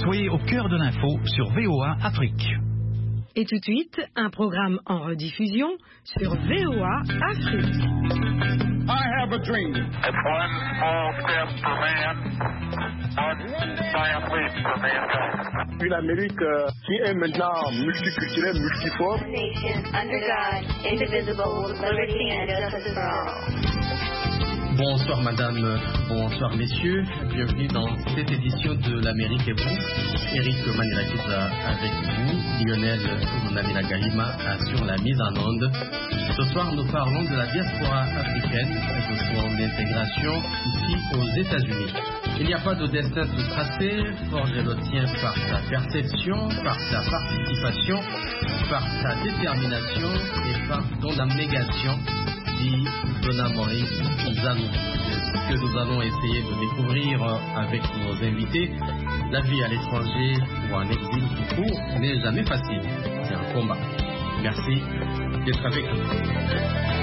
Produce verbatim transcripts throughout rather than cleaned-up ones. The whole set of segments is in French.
Soyez au cœur de l'info sur V O A Afrique. Et tout de suite, un programme en rediffusion sur V O A Afrique. I have a dream. It's one small step for man, one giant leap for mankind. Une Amérique euh, qui est maintenant multiculturelle, multiforme. Nation under God, indivisible, with liberty and justice for all. Bonsoir madame, bonsoir messieurs, bienvenue dans cette édition de l'Amérique et vous. Eric Manirakiza avec vous, Lionel Monamila Galima assure la mise en onde. Ce soir nous parlons de la diaspora africaine et de son intégration ici aux États-Unis. Il n'y a pas de destin tout tracé, forgé le tien par sa perception, par sa participation, par sa détermination et par ton abnégation, dit Donna Maurice Zanou. Ce que nous allons essayer de découvrir avec nos invités, la vie à l'étranger ou en exil tout court n'est jamais facile, c'est un combat. Merci d'être avec nous.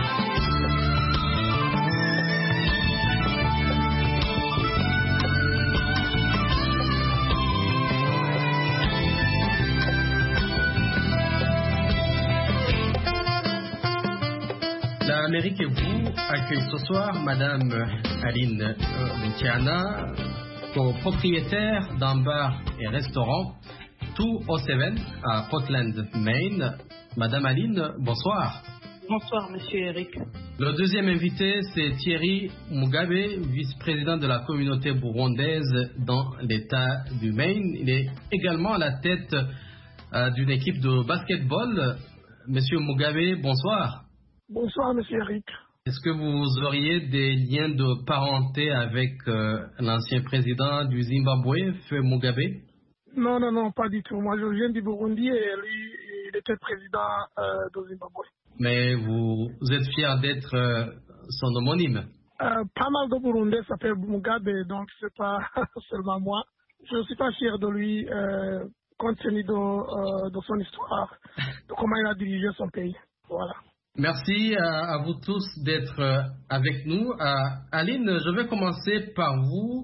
L'Amérique et vous accueille ce soir Madame Aline Ntiana, propriétaire d'un bar et restaurant deux cent sept à Portland, Maine. Madame Aline, bonsoir. Bonsoir, Monsieur Eric. Le deuxième invité, c'est Thierry Mugabe, vice-président de la communauté burundaise dans l'État du Maine. Il est également à la tête euh, d'une équipe de basketball. Monsieur Mugabe, bonsoir. Bonsoir, Monsieur Eric. Est-ce que vous auriez des liens de parenté avec euh, l'ancien président du Zimbabwe, Feu Mugabe? Non, non, non, pas du tout. Moi, je viens du Burundi et lui, il était président euh, du Zimbabwe. Mais vous, vous êtes fier d'être euh, son homonyme? euh, Pas mal de Burundais s'appellent Mugabe, donc c'est pas seulement moi. Je ne suis pas fier de lui, euh, compte tenu de, euh, de son histoire, de comment il a dirigé son pays. Voilà. Merci à, à vous tous d'être euh, avec nous. Euh, Aline, je vais commencer par vous.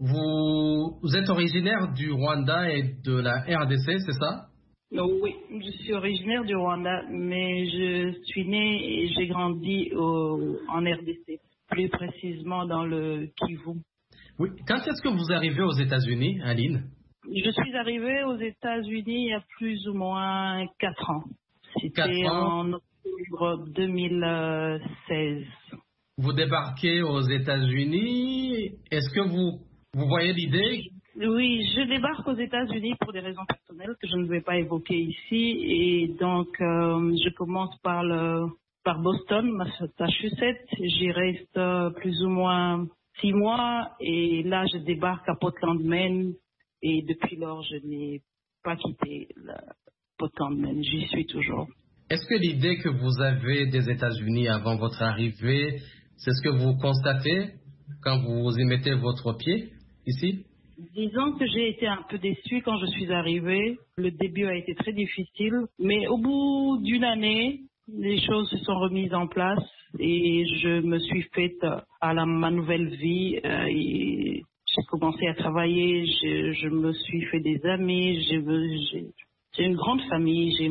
vous. Vous êtes originaire du Rwanda et de la R D C, c'est ça? Oui, je suis originaire du Rwanda, mais je suis née et j'ai grandi au, en R D C, plus précisément dans le Kivu. Oui. Quand est-ce que vous arrivez aux États-Unis, Aline? Je suis arrivée aux États-Unis il y a plus ou moins quatre ans. C'était en octobre deux mille seize. Vous débarquez aux États-Unis. Est-ce que vous, vous voyez l'idée? Oui, je débarque aux États-Unis pour des raisons personnelles que je ne vais pas évoquer ici. Et donc, euh, je commence par, le, par Boston, Massachusetts. J'y reste euh, plus ou moins six mois. Et là, je débarque à Portland, Maine. Et depuis lors, je n'ai pas quitté la Portland, Maine. J'y suis toujours. Est-ce que l'idée que vous avez des États-Unis avant votre arrivée, c'est ce que vous constatez quand vous y mettez votre pied ici? Disons que j'ai été un peu déçue quand je suis arrivée. Le début a été très difficile, mais au bout d'une année, les choses se sont remises en place et je me suis faite à la, ma nouvelle vie. Euh, et j'ai commencé à travailler, je, je me suis fait des amis, j'ai, j'ai, j'ai une grande famille, j'ai,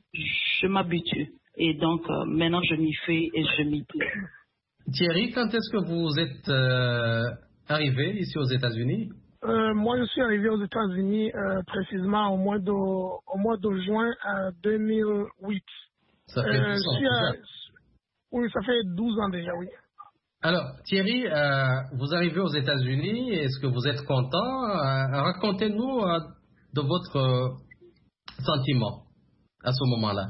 je m'habitue. Et donc euh, maintenant je m'y fais et je m'y plais. Thierry, quand est-ce que vous êtes euh, arrivé ici aux États-Unis? Euh, moi, je suis arrivé aux États-Unis euh, précisément au mois de, au mois de juin euh, deux mille huit. Ça fait euh, douze ans, à, oui, ça fait douze ans déjà, oui. Alors, Thierry, euh, vous arrivez aux États-Unis, est-ce que vous êtes content? euh, Racontez-nous euh, de votre euh, sentiment à ce moment-là.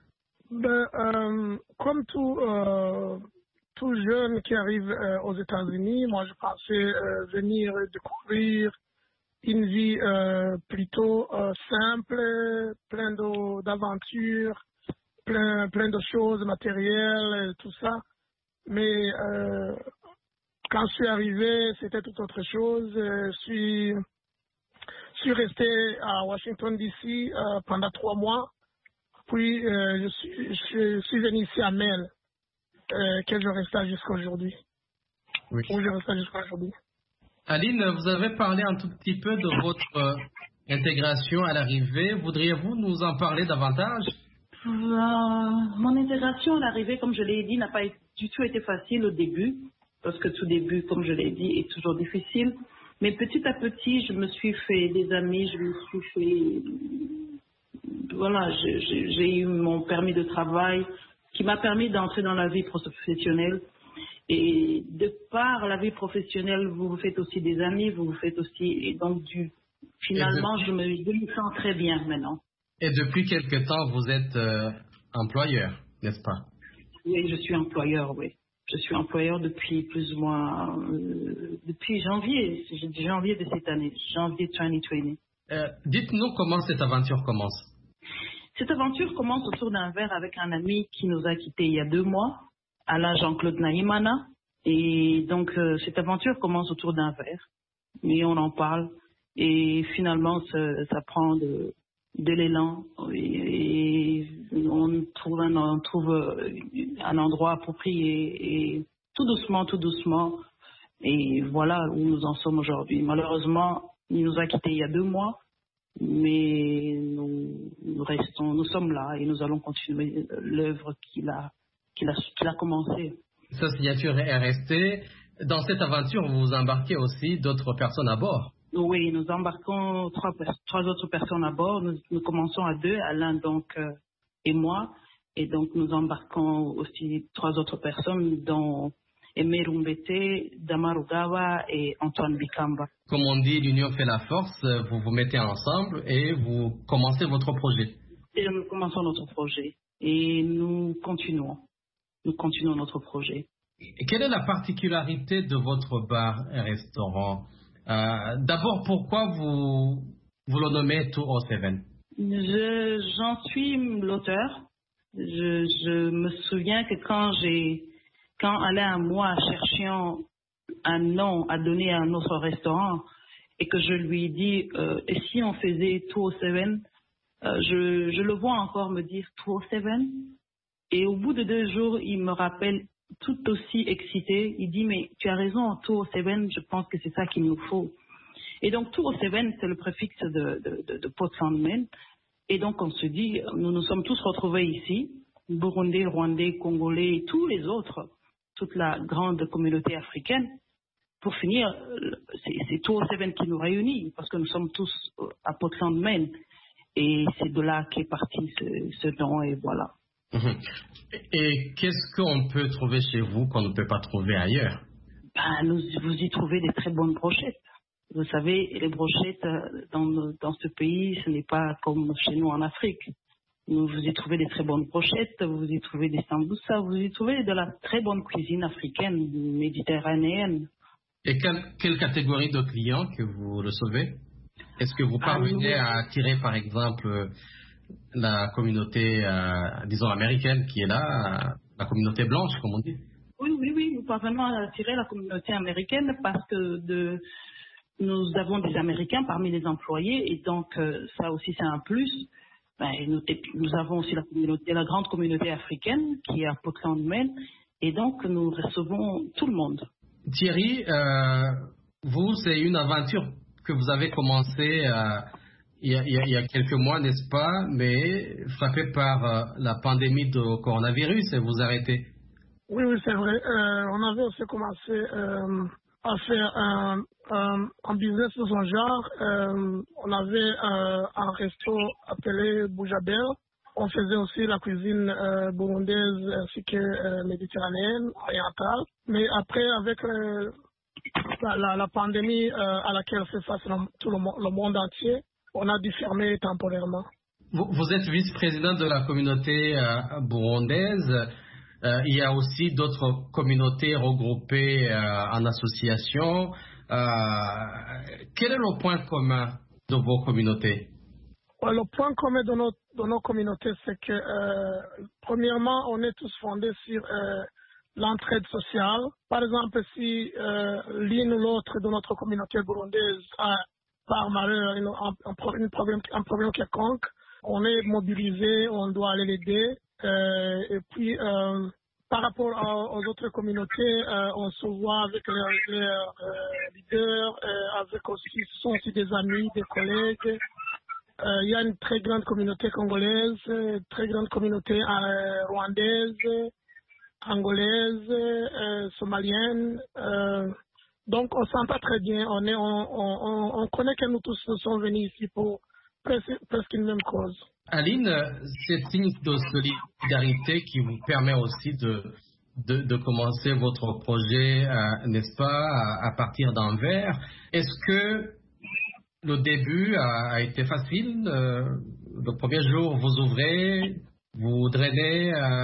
Ben, euh, comme tout... Euh, tout jeune qui arrive euh, aux États-Unis, moi je pensais euh, venir découvrir une vie euh, plutôt euh, simple, plein de, d'aventures, plein, plein de choses matérielles, et tout ça. Mais euh, quand je suis arrivé, c'était tout autre chose. Je suis, je suis resté à Washington, D C euh, pendant trois mois. Puis euh, je, suis, je suis venu ici à Maine. Euh, que je reste jusqu'à aujourd'hui. Oui. Où je reste jusqu'à aujourd'hui. Aline, vous avez parlé un tout petit peu de votre intégration à l'arrivée, voudriez-vous nous en parler davantage? Euh, mon intégration à l'arrivée, comme je l'ai dit, n'a pas du tout été facile au début, parce que tout début, comme je l'ai dit, est toujours difficile. Mais petit à petit, je me suis fait des amis, je me suis fait... Voilà, j'ai, j'ai eu mon permis de travail qui m'a permis d'entrer dans la vie professionnelle. Et de par la vie professionnelle, vous vous faites aussi des amis, vous vous faites aussi... Et donc, du, finalement, je me, je me sens très bien maintenant. Et depuis quelque temps, vous êtes euh, employeur, n'est-ce pas? Oui, je suis employeur, oui. Je suis employeur depuis plus ou moins, euh, depuis janvier, janvier de cette année, janvier deux mille vingt. Euh, dites-nous comment cette aventure commence. Cette aventure commence autour d'un verre avec un ami qui nous a quittés il y a deux mois, Alain Jean-Claude Naïmana. Et donc, euh, cette aventure commence autour d'un verre. Et on en parle. Et finalement, ça, ça prend de, de l'élan. Et, et on trouve, un, on trouve un endroit approprié. Et tout doucement, tout doucement. Et voilà où nous en sommes aujourd'hui. Malheureusement, il nous a quittés il y a deux mois. Mais nous, nous restons, nous sommes là et nous allons continuer l'œuvre qu'il a, qu'il a, qu'il a commencée. Sa signature est restée. Dans cette aventure, vous embarquez aussi d'autres personnes à bord. Oui, nous embarquons trois, trois autres personnes à bord. Nous, nous commençons à deux, Alain donc euh, et moi, et donc nous embarquons aussi trois autres personnes, dont Aimé Rumbete, Damarugawa et Antoine Bikamba. Comme on dit, l'union fait la force. Vous vous mettez ensemble et vous commencez votre projet. Et nous commençons notre projet et nous continuons. Nous continuons notre projet. Et quelle est la particularité de votre bar et restaurant? euh, D'abord, pourquoi vous, vous le nommez deux cent sept? Je, J'en suis l'auteur. Je, je me souviens que quand j'ai... Quand Alain et moi cherchions un nom à donner à notre restaurant et que je lui ai dit, euh, et si on faisait deux cent sept, euh, je, je le vois encore me dire deux cent sept. Et au bout de deux jours, il me rappelle tout aussi excité. Il dit, mais tu as raison, deux cent sept, je pense que c'est ça qu'il nous faut. Et donc, deux cent sept, c'est le préfixe de, de, de, de Portland, Maine. Et donc, on se dit, nous nous sommes tous retrouvés ici, Burundais, Rwandais, Congolais et tous les autres, toute la grande communauté africaine. Pour finir, c'est, c'est deux cent sept qui nous réunit, parce que nous sommes tous à Portland, Maine. Et c'est de là qu'est parti ce, ce nom, et voilà. Et qu'est-ce qu'on peut trouver chez vous qu'on ne peut pas trouver ailleurs? Ben, nous, vous y trouvez des très bonnes brochettes. Vous savez, les brochettes dans, dans ce pays, ce n'est pas comme chez nous en Afrique. Vous y trouvez des très bonnes brochettes, vous y trouvez des sambusa, vous y trouvez de la très bonne cuisine africaine, méditerranéenne. Et quelle, quelle catégorie de clients que vous recevez? Est-ce que vous parvenez ah, à attirer, par exemple, la communauté, euh, disons, américaine qui est là, la communauté blanche, comme on dit? Oui, oui, oui, nous parvenons à attirer la communauté américaine parce que de, nous avons des Américains parmi les employés et donc euh, ça aussi c'est un plus. Ben, nous, nous avons aussi la communauté, la grande communauté africaine qui est à Portland, Maine, et donc nous recevons tout le monde. Thierry, euh, vous, c'est une aventure que vous avez commencée euh, il, y a, il y a quelques mois, n'est-ce pas, mais frappé par euh, la pandémie de coronavirus et vous arrêtez. Oui, oui, c'est vrai. Euh, on avait aussi commencé euh, à faire un, un, un business de son genre. Euh, on avait euh, un resto appelé Boujabel. On faisait aussi la cuisine euh, burundaise ainsi que euh, méditerranéenne, orientale. Mais après, avec euh, la, la, la pandémie euh, à laquelle fait face le, tout le, le monde entier, on a dû fermer temporairement. Vous, vous êtes vice-président de la communauté euh, burundaise. Euh, il y a aussi d'autres communautés regroupées euh, en association. Euh, quel est le point commun de vos communautés? Ouais, le point commun de nos, de nos communautés, c'est que, euh, premièrement, on est tous fondés sur euh, l'entraide sociale. Par exemple, si euh, l'une ou l'autre de notre communauté burundaise a, par malheur, une, un, un, problème, un problème quelconque, on est mobilisé, on doit aller l'aider. Euh, et puis, euh, par rapport à, aux autres communautés, euh, on se voit avec les, les euh, leaders, euh, avec aussi, ce sont aussi des amis, des collègues. euh, il y a une très grande communauté congolaise, très grande communauté euh, rwandaise, angolaise, euh, somalienne. Euh, donc on s'entend très bien. On, est, on, on, on connaît que nous tous sommes venus ici pour presque, presque une même cause. Aline, cette signe de solidarité qui vous permet aussi de, de, de commencer votre projet, euh, n'est-ce pas, à, à partir d'Anvers. Est-ce que le début a, a été facile? euh, Le premier jour, vous ouvrez, vous drainez euh,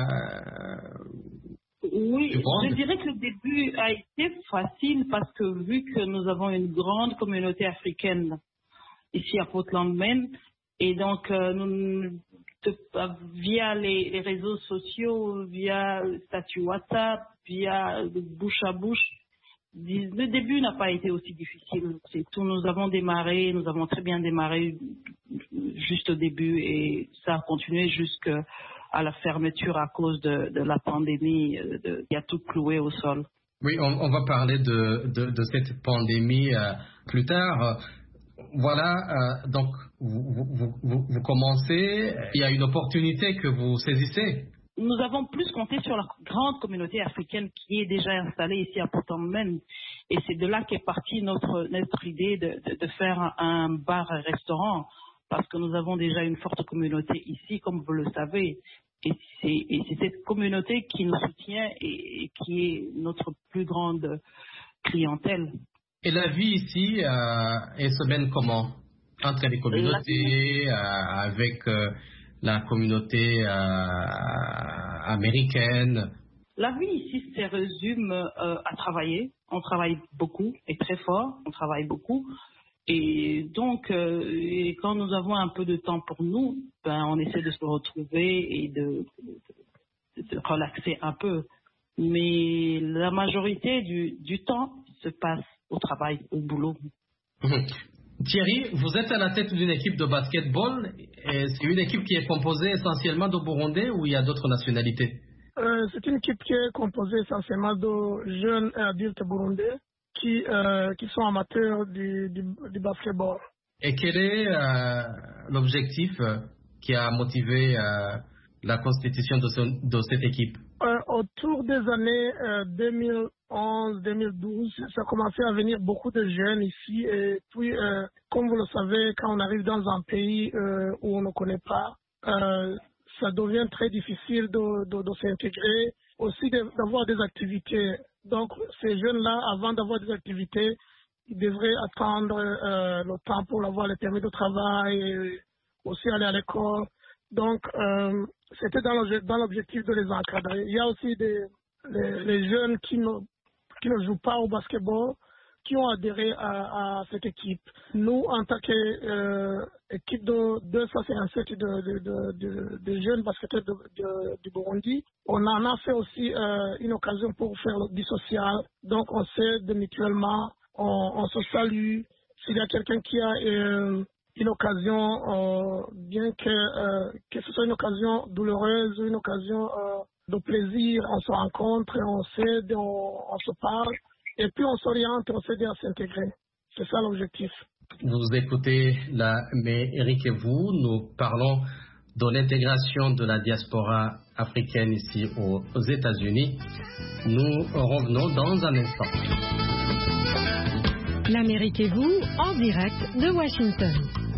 Oui, je dirais que le début a été facile parce que vu que nous avons une grande communauté africaine ici à Portland, Maine, et donc euh, nous, de, via les, les réseaux sociaux, via le statut WhatsApp, via le bouche à bouche, le début n'a pas été aussi difficile. C'est tout. Nous avons démarré, nous avons très bien démarré juste au début et ça a continué jusqu'à la fermeture à cause de, de la pandémie de, qui a tout cloué au sol. Oui, on, on va parler de, de, de cette pandémie euh, plus tard. Voilà, euh, donc vous, vous, vous, vous commencez, il y a une opportunité que vous saisissez. Nous avons plus compté sur la grande communauté africaine qui est déjà installée ici à Portland, Maine. Et c'est de là qu'est partie notre, notre idée de, de, de faire un bar-restaurant. Parce que nous avons déjà une forte communauté ici, comme vous le savez. Et c'est, et c'est cette communauté qui nous soutient et, et qui est notre plus grande clientèle. Et la vie ici euh, est se mène comment? Entre les communautés, euh, avec euh, la communauté euh, américaine? La vie ici se résume euh, à travailler. On travaille beaucoup et très fort. On travaille beaucoup. Et donc, euh, et quand nous avons un peu de temps pour nous, ben, on essaie de se retrouver et de, de, de relaxer un peu. Mais la majorité du, du temps se passe au travail, au boulot. Thierry, vous êtes à la tête d'une équipe de basketball. Et c'est une équipe qui est composée essentiellement de Burundais ou il y a d'autres nationalités? euh, C'est une équipe qui est composée essentiellement de jeunes et adultes burundais qui, euh, qui sont amateurs du, du, du basketball. Et quel est euh, l'objectif euh, qui a motivé euh, la constitution de, ce, de cette équipe? euh, Autour des années euh, deux mille onze deux mille douze, ça a commencé à venir beaucoup de jeunes ici. Et puis, euh, comme vous le savez, quand on arrive dans un pays euh, où on ne connaît pas, euh, ça devient très difficile de, de, de s'intégrer, aussi de, d'avoir des activités. Donc, ces jeunes-là, avant d'avoir des activités, ils devraient attendre euh, le temps pour avoir le permis de travail, et aussi aller à l'école. Donc, euh, c'était dans l'objectif de les encadrer. Il y a aussi des, les, les jeunes qui ne, qui ne jouent pas au basketball, qui ont adhéré à, à cette équipe. Nous, en tant qu'équipe euh, de deux cent cinquante-sept de, de, de, de, de jeunes basketteurs de, de, du Burundi, on en a fait aussi euh, une occasion pour faire du social. Donc, on s'aide mutuellement, on, on se salue. S'il y a quelqu'un qui a euh, une occasion, euh, bien que, euh, que ce soit une occasion douloureuse, une occasion euh, de plaisir, on se rencontre, on s'aide, on, on se parle. Et puis on s'oriente, on s'aide à s'intégrer. C'est ça l'objectif. Vous écoutez la, mais Eric et vous, nous parlons de l'intégration de la diaspora africaine ici aux, aux États-Unis. Nous revenons dans un instant. L'Amérique et vous, en direct de Washington.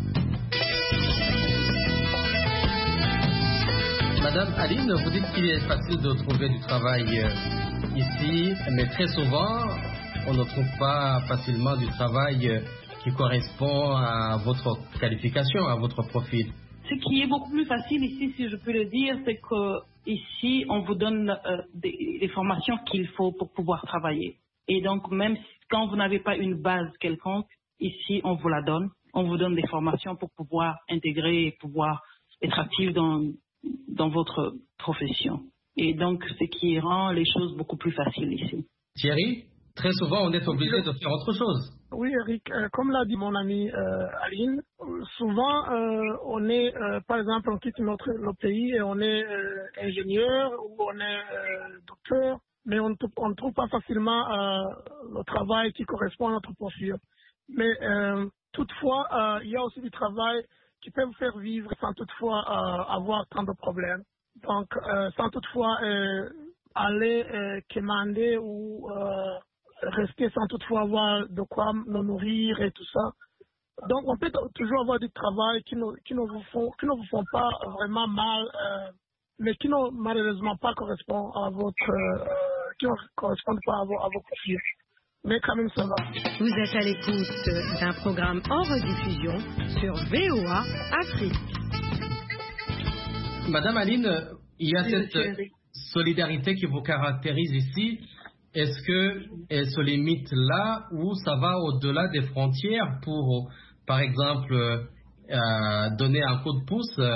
Madame Aline, vous dites qu'il est facile de trouver du travail ici, mais très souvent, on ne trouve pas facilement du travail qui correspond à votre qualification, à votre profil. Ce qui est beaucoup plus facile ici, si je peux le dire, c'est qu'ici, on vous donne euh, des, des formations qu'il faut pour pouvoir travailler. Et donc, même si, quand vous n'avez pas une base quelconque, ici, on vous la donne. On vous donne des formations pour pouvoir intégrer et pouvoir être actif dans, dans votre profession. Et donc, ce qui rend les choses beaucoup plus faciles ici. Thierry, très souvent, on est obligé de faire autre chose. Oui, Eric, euh, comme l'a dit mon ami euh, Aline, euh, souvent, euh, on est, euh, par exemple, on quitte notre, notre pays et on est euh, ingénieur ou on est euh, docteur, mais on ne trouve pas facilement euh, le travail qui correspond à notre profil. Mais euh, toutefois, euh, il y a aussi du travail qui peut vous faire vivre sans toutefois euh, avoir tant de problèmes. Donc, euh, sans toutefois euh, aller euh, commander ou euh, rester sans toutefois avoir de quoi nous nourrir et tout ça. Donc, on peut toujours avoir du travail qui ne, qui ne, vous, font, qui ne vous font pas vraiment mal, euh, mais qui ne malheureusement pas correspond à votre, euh, qui ne correspondent pas à vos, à vos profils. Mais quand même, ça va. Vous êtes à l'écoute d'un programme en rediffusion sur V O A Afrique. Madame Aline, il y a cette solidarité qui vous caractérise ici. Est-ce qu'elle se limite là ou ça va au-delà des frontières pour, par exemple, euh, donner un coup de pouce euh,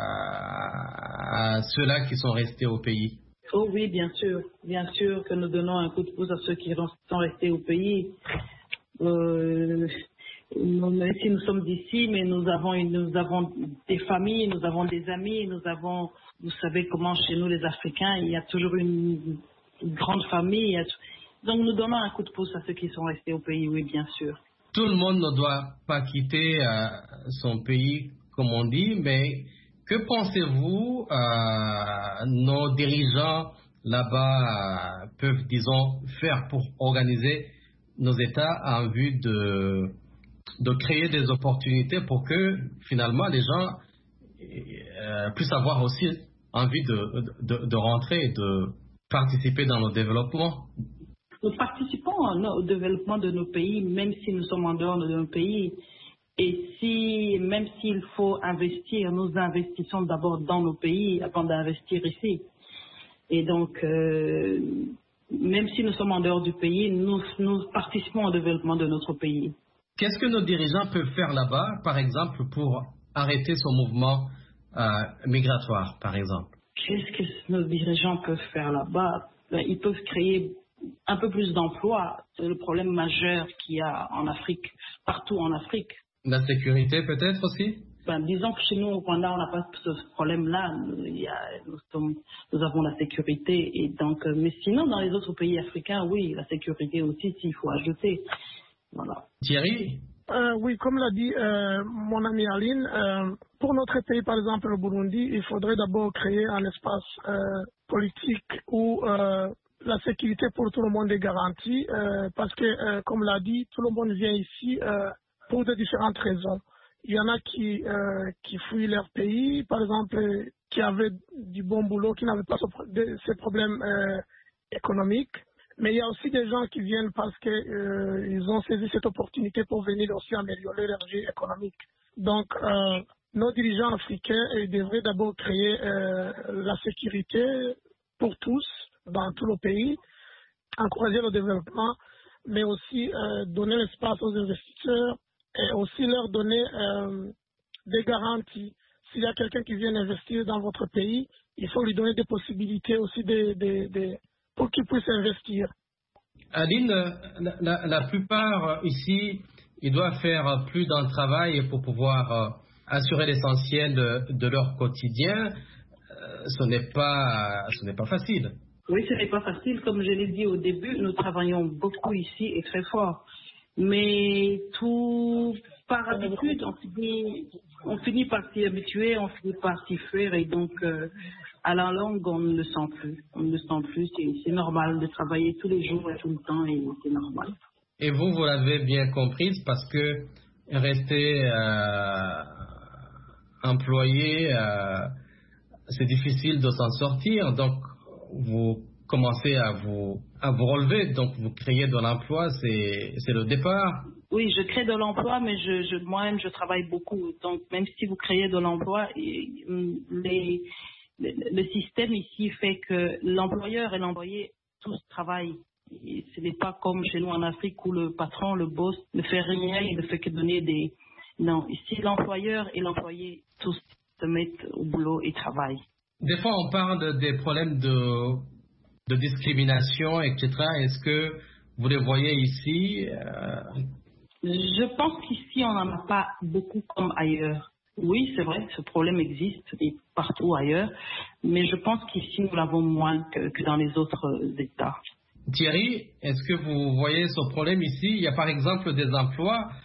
à ceux-là qui sont restés au pays? Oh oui, bien sûr. Bien sûr que nous donnons un coup de pouce à ceux qui sont restés au pays. Euh, nous, même si nous sommes d'ici, mais nous avons, une, nous avons des familles, nous avons des amis, nous avons, vous savez comment chez nous les Africains, il y a toujours une, une grande famille. Il y a, donc nous donnons un coup de pouce à ceux qui sont restés au pays, oui, bien sûr. Tout le monde ne doit pas quitter euh, son pays, comme on dit, mais que pensez-vous, euh, nos dirigeants là-bas euh, peuvent, disons, faire pour organiser nos États en vue de, de créer des opportunités pour que, finalement, les gens euh, puissent avoir aussi envie de, de, de rentrer et de participer dans le développement? Nous participons au développement de nos pays, même si nous sommes en dehors de nos pays. Et si, même s'il faut investir, nous investissons d'abord dans nos pays avant d'investir ici. Et donc, euh, même si nous sommes en dehors du pays, nous, nous participons au développement de notre pays. Qu'est-ce que nos dirigeants peuvent faire là-bas, par exemple, pour arrêter ce mouvement euh, migratoire, par exemple? Qu'est-ce que nos dirigeants peuvent faire là-bas? Ben, ils peuvent créer un peu plus d'emplois. C'est le problème majeur qu'il y a en Afrique, partout en Afrique. La sécurité peut-être aussi? Ben, disons que chez nous au Rwanda, on n'a pas ce problème-là. Il y a, nous, sommes, nous avons la sécurité. Et donc, mais sinon, dans les autres pays africains, oui, la sécurité aussi, s'il faut ajouter. Voilà. Thierry? Euh, oui, comme l'a dit euh, mon ami Aline, euh, pour notre pays, par exemple le Burundi, il faudrait d'abord créer un espace euh, politique où euh, la sécurité pour tout le monde est garantie, euh, parce que, euh, comme l'a dit, tout le monde vient ici euh, pour de différentes raisons. Il y en a qui, euh, qui fuient leur pays, par exemple, qui avaient du bon boulot, qui n'avaient pas ce, de, ces problèmes euh, économiques. Mais il y a aussi des gens qui viennent parce qu'ils euh, ont saisi cette opportunité pour venir aussi améliorer leur vie économique. Donc, euh, nos dirigeants africains ils devraient d'abord créer euh, la sécurité pour tous, dans tout le pays, encourager le développement, mais aussi euh, donner l'espace aux investisseurs et aussi leur donner euh, des garanties. S'il y a quelqu'un qui vient investir dans votre pays, il faut lui donner des possibilités aussi de, de, de, pour qu'il puisse investir. Aline, la, la, la plupart ici, ils doivent faire plus d'un travail pour pouvoir euh, assurer l'essentiel de, de leur quotidien. Euh, ce n'est pas, ce n'est pas facile. Oui, ce n'est pas facile. Comme je l'ai dit au début, nous travaillons beaucoup ici et très fort. Mais tout par habitude, on finit, on finit par s'y habituer, on finit par s'y faire. Et donc, euh, à la longue, on ne le sent plus. On ne le sent plus. C'est, c'est normal de travailler tous les jours et tout le temps, et c'est normal. Et vous, vous l'avez bien comprise parce que rester euh, employé, euh, c'est difficile de s'en sortir. Donc, vous commencez à vous, à vous relever, donc vous créez de l'emploi, c'est, c'est le départ. Oui, je crée de l'emploi, mais je, je, moi-même, je travaille beaucoup. Donc, même si vous créez de l'emploi, les, le, le système ici fait que l'employeur et l'employé, tous travaillent. Et ce n'est pas comme chez nous en Afrique où le patron, le boss, ne fait rien, il ne fait que donner des... Non, ici, l'employeur et l'employé, tous se mettent au boulot et travaillent. Des fois, on parle de, des problèmes de, de discrimination, et cetera. Est-ce que vous les voyez ici? euh... Je pense qu'ici, on n'en a pas beaucoup comme ailleurs. Oui, c'est vrai, ce problème existe et partout ailleurs, mais je pense qu'ici, nous l'avons moins que, que dans les autres États. Thierry, est-ce que vous voyez ce problème ici? Il y a par exemple des emplois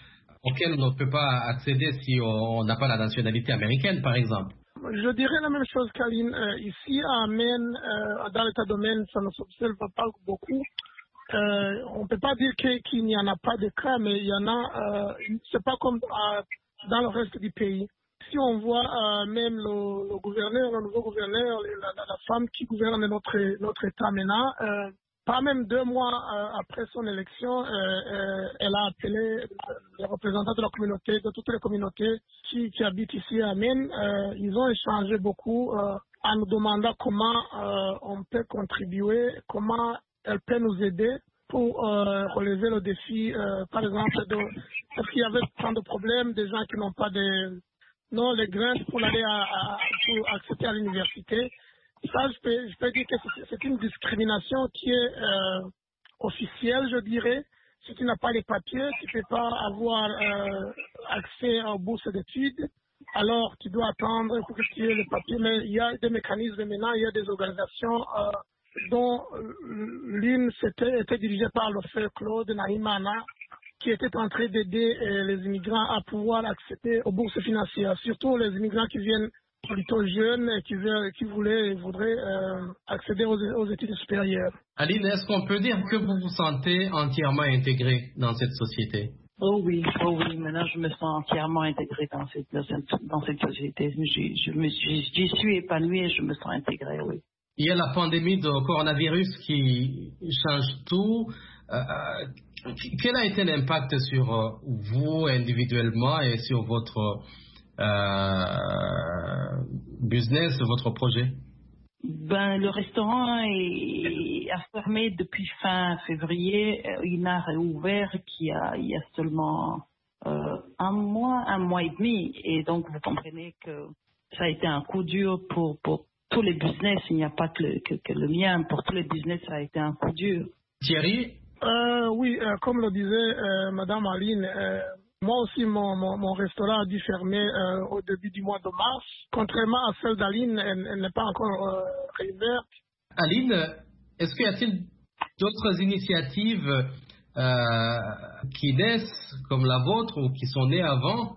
auxquels on ne peut pas accéder si on n'a pas la nationalité américaine, par exemple. Je dirais la même chose, Kaline. Euh, ici, à Maine, euh, dans l'État de Maine, ça ne s'observe pas beaucoup. Euh, on ne peut pas dire que, qu'il n'y en a pas de cas, mais il y en a. Euh, c'est pas comme euh, dans le reste du pays. Si on voit euh, même le, le gouverneur, le nouveau gouverneur, la, la, la femme qui gouverne notre, notre État maintenant, euh, pas même deux mois euh, après son élection, euh, euh, elle a appelé les représentants de la communauté, de toutes les communautés qui, qui habitent ici à Maine. Euh, ils ont échangé beaucoup euh, en nous demandant comment euh, on peut contribuer, comment elle peut nous aider pour euh, relever le défi, euh, par exemple, de, parce qu'il y avait tant de problèmes, des gens qui n'ont pas de, non, les grades pour aller à, à, pour accéder à l'université. Ça, je peux, je peux dire que c'est, c'est une discrimination qui est euh, officielle, je dirais. Si tu n'as pas les papiers, tu ne peux pas avoir euh, accès aux bourses d'études. Alors, tu dois attendre pour que tu aies les papiers. Mais il y a des mécanismes maintenant, il y a des organisations euh, dont l'une c'était, était dirigée par le frère Claude Nahimana, qui était en train d'aider euh, les immigrants à pouvoir accéder aux bourses financières, surtout les immigrants qui viennent plutôt jeunes et qui, qui voulaient et voudraient euh, accéder aux, aux études supérieures. Aline, est-ce qu'on peut dire que vous vous sentez entièrement intégrée dans cette société? Oh oui, oh oui, maintenant je me sens entièrement intégrée dans cette, dans cette, dans cette société. Je, je me suis, j'y suis épanouie et je me sens intégrée, oui. Il y a la pandémie de coronavirus qui change tout. Euh, quel a été l'impact sur vous individuellement et sur votre euh, business, votre projet? Ben, le restaurant est, a fermé depuis fin février. Il n'a réouvert qu'il y a, il y a seulement euh, un mois, un mois et demi. Et donc, vous comprenez que ça a été un coup dur pour, pour tous les business. Il n'y a pas que le, que, que le mien. Pour tous les business, ça a été un coup dur. Thierry? euh, Oui, euh, comme le disait euh, Madame Aline, euh, moi aussi, mon, mon, mon restaurant a dû fermer euh, au début du mois de mars. Contrairement à celle d'Aline, elle, elle n'est pas encore euh, réouverte. Aline, est-ce qu'il y a-t-il d'autres initiatives euh, qui naissent comme la vôtre ou qui sont nées avant,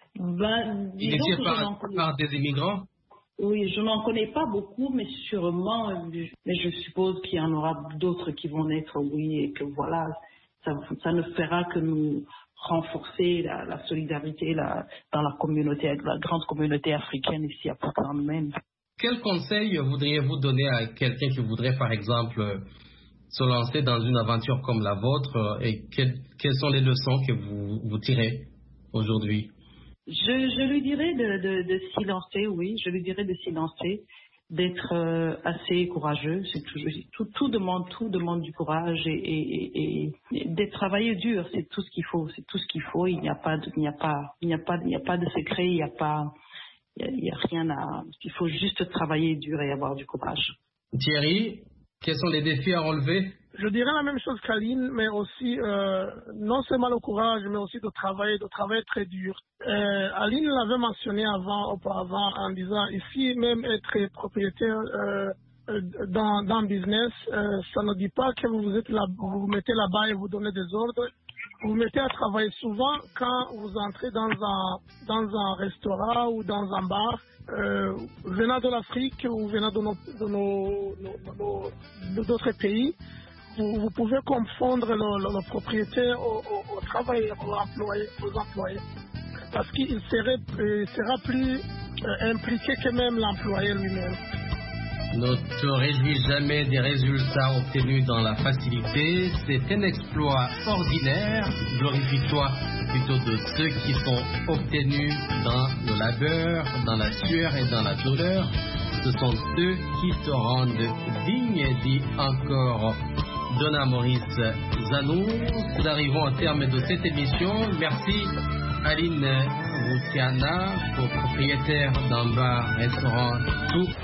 ben, initiées par, par des immigrants? Oui, je n'en connais pas beaucoup, mais sûrement, mais je suppose qu'il y en aura d'autres qui vont naître, oui, et que voilà, ça, ça ne fera que nous renforcer la, la solidarité la, dans la communauté, la grande communauté africaine ici à Portland-Maine. Quel conseil voudriez-vous donner à quelqu'un qui voudrait, par exemple, se lancer dans une aventure comme la vôtre, et quelles, quelles sont les leçons que vous, vous tirez aujourd'hui? Je, je lui dirais de, de, de s'y lancer, oui, je lui dirais de s'y lancer, d'être euh, assez courageux. C'est toujours, tout, tout demande, tout demande du courage et, et, et, et de travailler dur. C'est tout ce qu'il faut. C'est tout ce qu'il faut. Il n'y a pas, de, il n'y a pas, il n'y a pas, il n'y a pas de secret. Il n'y a pas, il y a, il y a rien à. Il faut juste travailler dur et avoir du courage. Thierry, quels sont les défis à relever? Je dirais la même chose qu'Aline, mais aussi euh, non seulement le courage, mais aussi de travailler, de travailler très dur. Euh, Aline l'avait mentionné avant, auparavant, en disant ici même être propriétaire euh, dans dans business, euh, ça ne dit pas que vous êtes là, vous vous mettez là-bas et vous donnez des ordres. Vous vous mettez à travailler souvent quand vous entrez dans un dans un restaurant ou dans un bar. Euh, venant de l'Afrique ou venant de nos de nos, nos, nos d'autres pays. Vous, vous pouvez confondre le, le, le propriétaire au, au, au travailleur, aux employés, aux employés. Parce qu'il serait, il sera plus euh, impliqué que même l'employé lui-même. Ne te réjouis jamais des résultats obtenus dans la facilité. C'est un exploit ordinaire. Glorifie-toi plutôt de ceux qui sont obtenus dans le labeur, dans la sueur et dans la douleur. Ce sont ceux qui te rendent digne, dit encore Donna Maurice Zanou. Nous arrivons au terme de cette émission. Merci Aline Routiana, propriétaire d'un bar-restaurant Tout